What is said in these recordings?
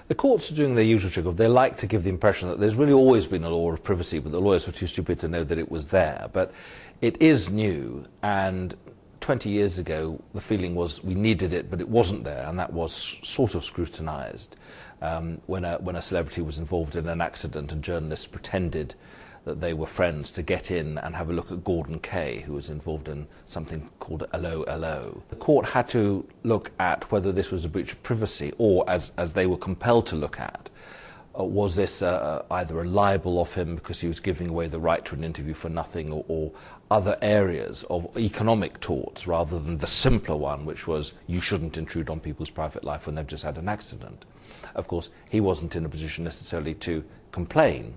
The courts are doing their usual trick of they like to give the impression that there's really always been a law of privacy, but the lawyers were too stupid to know that it was there. But it is new, and 20 years ago the feeling was we needed it, but it wasn't there, and that was sort of scrutinised. When a celebrity was involved in an accident and journalists pretended that they were friends to get in and have a look at Gordon Kay, who was involved in something called LO. The court had to look at whether this was a breach of privacy, or as they were compelled to look at, was this either a libel of him because he was giving away the right to an interview for nothing, or other areas of economic torts rather than the simpler one, which was you shouldn't intrude on people's private life when they've just had an accident. Of course, he wasn't in a position necessarily to complain.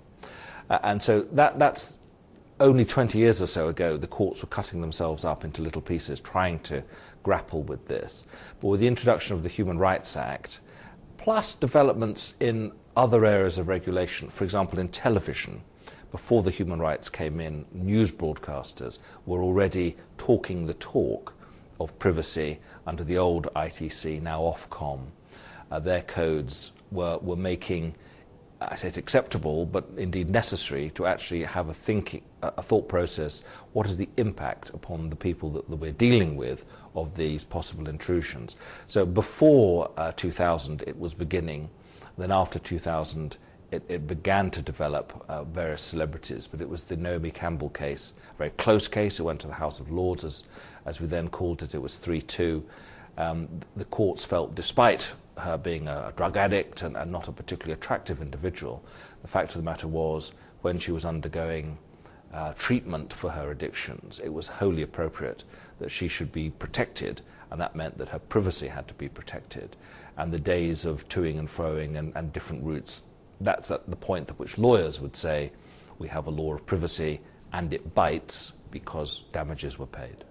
And so that's only 20 years or so ago, the courts were cutting themselves up into little pieces, trying to grapple with this. But with the introduction of the Human Rights Act, plus developments in other areas of regulation, for example in television, before the human rights came in, news broadcasters were already talking the talk of privacy under the old ITC, now Ofcom. Their codes were making, I say it's acceptable, but indeed necessary to actually have a thought process. What is the impact upon the people that we're dealing with of these possible intrusions? So before 2000 it was beginning, then after 2000 it began to develop various celebrities, but it was the Naomi Campbell case, a very close case. It went to the House of Lords, as we then called it. It was 3-2. The courts felt, despite her being a drug addict and not a particularly attractive individual, the fact of the matter was, when she was undergoing treatment for her addictions, it was wholly appropriate that she should be protected, and that meant that her privacy had to be protected. And the days of toing and froing and different routes, that's at the point at which lawyers would say we have a law of privacy and it bites because damages were paid.